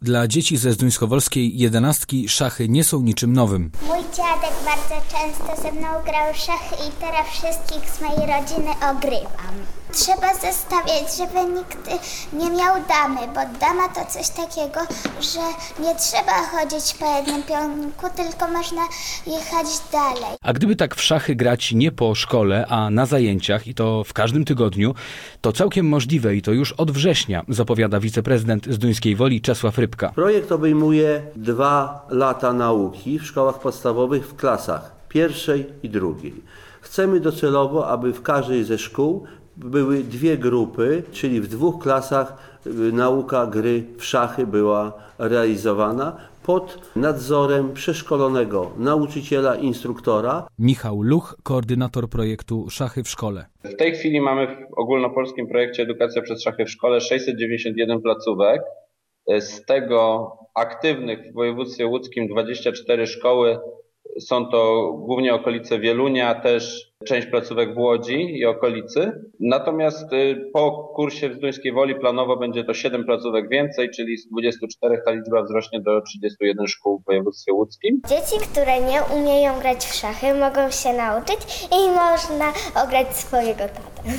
Dla dzieci ze zduńskowolskiej 11 szachy nie są niczym nowym. Mój dziadek bardzo często ze mną grał w szachy i teraz wszystkich z mojej rodziny ogrywam. Trzeba zestawiać, żeby nikt nie miał damy, bo dama to coś takiego, że nie trzeba chodzić po jednym pionku, tylko można jechać dalej. A gdyby tak w szachy grać nie po szkole, a na zajęciach i to w każdym tygodniu, to całkiem możliwe i to już od września, zapowiada wiceprezydent Zduńskiej Woli Czesław Rybka. Projekt obejmuje 2 lata nauki w szkołach podstawowych w klasach pierwszej i drugiej. Chcemy docelowo, aby w każdej ze szkół były 2 grupy, czyli w 2 klasach nauka gry w szachy była realizowana pod nadzorem przeszkolonego nauczyciela, instruktora. Michał Luch, koordynator projektu Szachy w szkole. W tej chwili mamy w ogólnopolskim projekcie Edukacja przez szachy w szkole 691 placówek. Z tego aktywnych w województwie łódzkim 24 szkoły. Są to głównie okolice Wielunia, też część placówek w Łodzi i okolicy. Natomiast po kursie w Zduńskiej Woli planowo będzie to 7 placówek więcej, czyli z 24 ta liczba wzrośnie do 31 szkół w województwie łódzkim. Dzieci, które nie umieją grać w szachy, mogą się nauczyć i można ograć swojego tatę.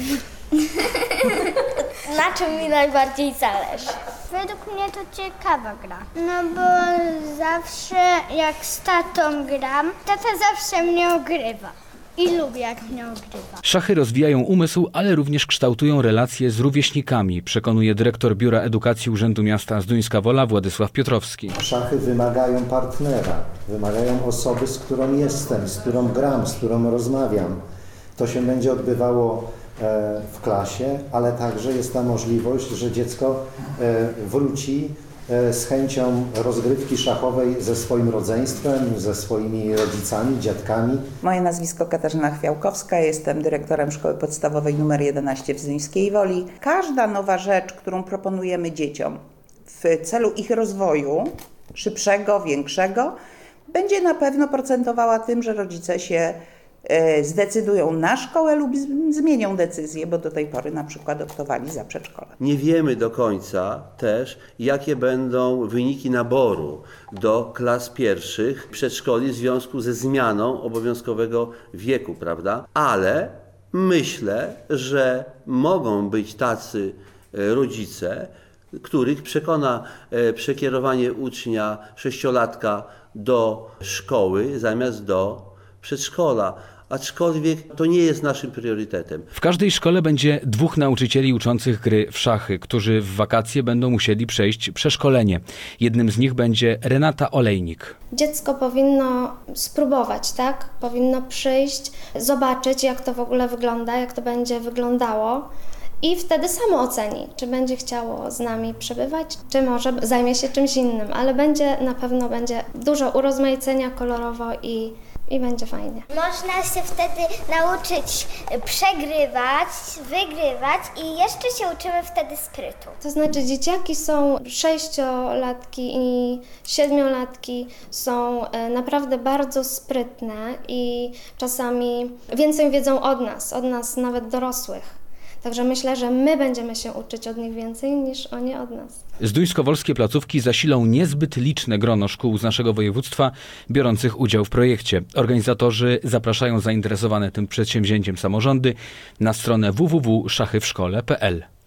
Na czym mi najbardziej zależy? Według mnie to ciekawa gra. No bo zawsze jak z tatą gram, tata zawsze mnie ogrywa. I lubię jak mnie ogrywa. Szachy rozwijają umysł, ale również kształtują relacje z rówieśnikami, przekonuje dyrektor Biura Edukacji Urzędu Miasta Zduńska Wola Władysław Piotrowski. Szachy wymagają partnera, wymagają osoby, z którą jestem, z którą gram, z którą rozmawiam. To się będzie odbywało w klasie, ale także jest ta możliwość, że dziecko wróci z chęcią rozgrywki szachowej ze swoim rodzeństwem, ze swoimi rodzicami, dziadkami. Moje nazwisko Katarzyna Chwiałkowska, jestem dyrektorem Szkoły Podstawowej nr 11 w Zduńskiej Woli. Każda nowa rzecz, którą proponujemy dzieciom w celu ich rozwoju, szybszego, większego, będzie na pewno procentowała tym, że rodzice się zdecydują na szkołę lub zmienią decyzję, bo do tej pory na przykład optowali za przedszkole. Nie wiemy do końca też, jakie będą wyniki naboru do klas pierwszych przedszkoli w związku ze zmianą obowiązkowego wieku, prawda? Ale myślę, że mogą być tacy rodzice, których przekona przekierowanie ucznia 6-latka do szkoły zamiast do przedszkola, aczkolwiek to nie jest naszym priorytetem. W każdej szkole będzie 2 nauczycieli uczących gry w szachy, którzy w wakacje będą musieli przejść przeszkolenie. Jednym z nich będzie Renata Olejnik. Dziecko powinno spróbować, tak? Powinno przyjść, zobaczyć, jak to w ogóle wygląda, jak to będzie wyglądało. I wtedy samo oceni, czy będzie chciało z nami przebywać, czy może zajmie się czymś innym, ale na pewno będzie dużo urozmaicenia kolorowo i będzie fajnie. Można się wtedy nauczyć przegrywać, wygrywać i jeszcze się uczymy wtedy sprytu. To znaczy dzieciaki są 6-latki i 7-latki są naprawdę bardzo sprytne i czasami więcej wiedzą od nas nawet dorosłych. Także myślę, że my będziemy się uczyć od nich więcej niż oni od nas. Zduńskowolskie placówki zasilą niezbyt liczne grono szkół z naszego województwa biorących udział w projekcie. Organizatorzy zapraszają zainteresowane tym przedsięwzięciem samorządy na stronę www.szachyWszkole.pl.